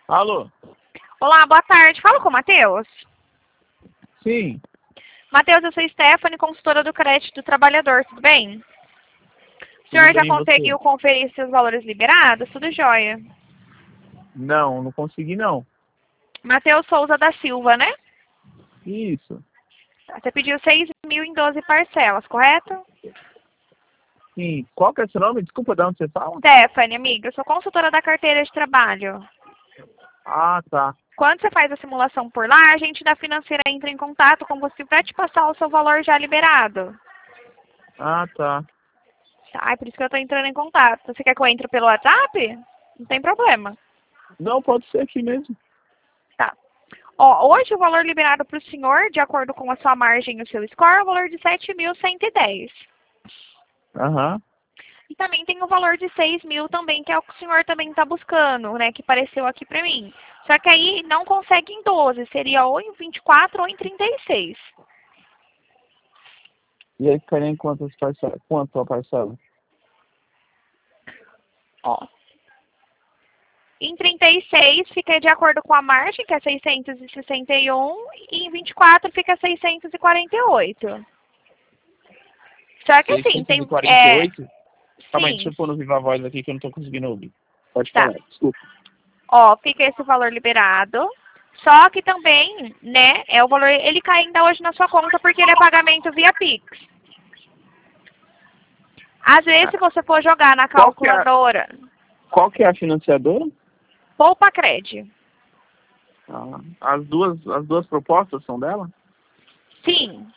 Alô? Olá, boa tarde. Fala com o Matheus. Sim. Matheus, eu sou Stephanie, consultora do Crédito do Trabalhador, tudo bem? O senhor Tudo já bem, e conseguiu você? conferir seus valores liberados? Tudo jóia. Não consegui não. Matheus Souza da Silva, né? Isso. Você pediu 6 mil em 12 parcelas, correto? Sim. Qual que é seu nome? Desculpa, de onde você fala? Stephanie, amiga, eu sou consultora da carteira de trabalho. Ah, tá. Quando você faz a simulação por lá, a gente da financeira entra em contato com você para te passar o seu valor já liberado. Ah, tá. Tá, é por isso que eu estou entrando em contato. Você quer que eu entre pelo WhatsApp? Não tem problema. Não, pode ser aqui mesmo. Tá. Ó, hoje o valor liberado para o senhor, de acordo com a sua margem e o seu score, é o valor de 7.110. Aham. E também tem o valor de 6 mil também, que é o que o senhor também está buscando, né? Que apareceu aqui para mim. Só que aí não consegue em 12, seria ou em 24 ou em 36. E aí ficaria em quantas parcelas? Quanto a parcela? Ó. Em 36 fica de acordo com a margem, que é 661, e em 24 fica 648. Só que assim, Seiscentos tem. e quarenta e oito. Calma aí, deixa Sim, eu pôr no Viva Voz aqui que eu não tô conseguindo ouvir. Pode tá. falar, desculpa. Ó, fica esse valor liberado. Só que também, né, é o valor, ele cai ainda hoje na sua conta porque ele é pagamento via Pix. Às vezes, se você for jogar na Qual que é, calculadora, qual que é a financiadora? Poupa Cred. Ah, as duas propostas são dela? Sim.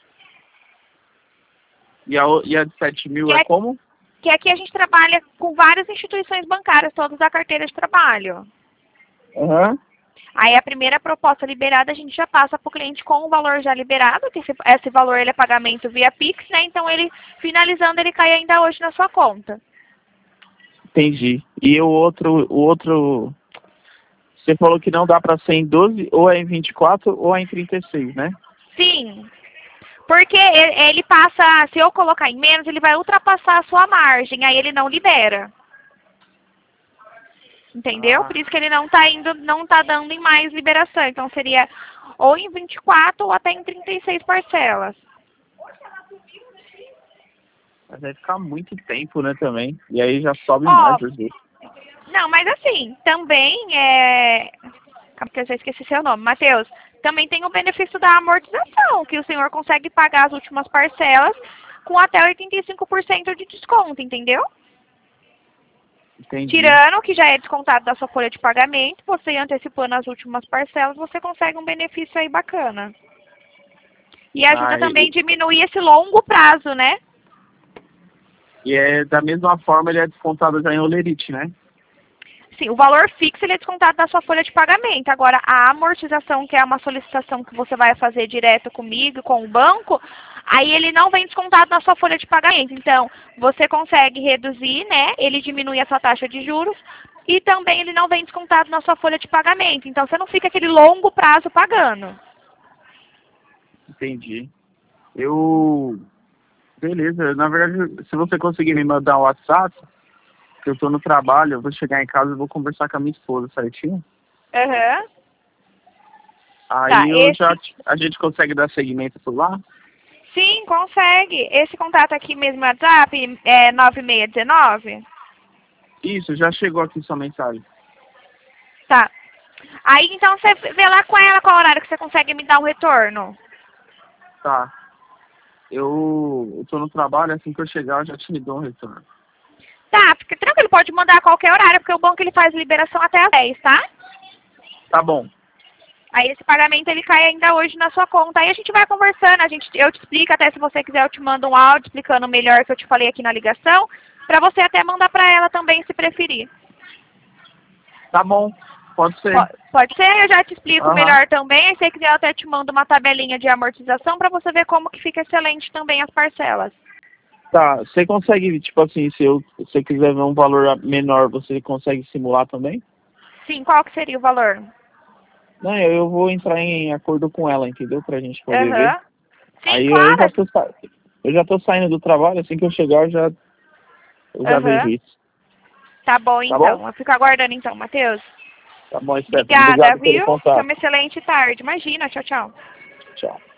E a de 7 mil Que, é como? que aqui a gente trabalha com várias instituições bancárias, todas da carteira de trabalho. Aham. Aí a primeira proposta liberada a gente já passa para o cliente com o valor já liberado, que esse valor ele é pagamento via Pix, né? Então ele, finalizando, ele cai ainda hoje na sua conta. Entendi. E o outro, você falou que não dá para ser em 12, ou é em 24, ou é em 36, né? Sim. Porque ele passa, se eu colocar em menos, ele vai ultrapassar a sua margem, aí ele não libera. Entendeu? Ah, Por isso que ele não está indo, não está dando em mais liberação. Então seria ou em 24 ou até em 36 parcelas. mas vai ficar muito tempo, né, também. E aí já sobe Ó, mais, às vezes. não, mas assim, também é. Calma que eu já esqueci seu nome, Matheus. Também tem o benefício da amortização, que o senhor consegue pagar as últimas parcelas com até 85% de desconto, entendeu? Entendi. Tirando que já é descontado da sua folha de pagamento, você antecipando as últimas parcelas, você consegue um benefício aí bacana. E ajuda Ah, também a diminuir esse longo prazo, né? e é da mesma forma, ele é descontado já em olerite, né? Sim, o valor fixo ele é descontado da sua folha de pagamento. Agora, a amortização, que é uma solicitação que você vai fazer direto comigo, com o banco, aí ele não vem descontado na sua folha de pagamento. Então, você consegue reduzir, né? Ele diminui a sua taxa de juros e também ele não vem descontado na sua folha de pagamento. Então, você não fica aquele longo prazo pagando. Entendi. Eu... Beleza. Na verdade, se você conseguir me mandar o WhatsApp, que eu tô no trabalho, eu vou chegar em casa e vou conversar com a minha esposa, certinho? Aham. Tá, Aí esse. a gente consegue dar seguimento por lá? Sim, consegue. Esse contato aqui mesmo no WhatsApp é 9619? Isso, já chegou aqui sua mensagem. Tá. Aí então você vê lá com ela qual horário que você consegue me dar um retorno. Tá. Eu tô no trabalho, assim que eu chegar eu já te dou um retorno. Tá, fica tranquilo, pode mandar a qualquer horário, porque o banco ele faz liberação até às 10, tá? Tá bom. Aí esse pagamento ele cai ainda hoje na sua conta. Aí a gente vai conversando, eu te explico, até se você quiser eu te mando um áudio explicando melhor o que eu te falei aqui na ligação, pra você até mandar pra ela também, se preferir. Tá bom. Pode ser. Pode ser, eu já te explico Aham. melhor também. Aí se você quiser eu até te mando uma tabelinha de amortização pra você ver como que fica excelente também as parcelas. Tá. Você consegue, tipo assim, se você quiser ver um valor menor, você consegue simular também? Sim, qual que seria o valor? Não, eu vou entrar em acordo com ela, entendeu? Pra gente poder ver. Aham. Sim, Aí claro. eu já tô saindo do trabalho, assim que eu chegar eu já vejo Aham. isso. Tá bom Tá bom? então. Eu fico aguardando então, Matheus. Tá bom, Stephanie. Obrigada, Obrigado pelo viu? contato. Tenha uma excelente tarde. Imagina, tchau, tchau. Tchau.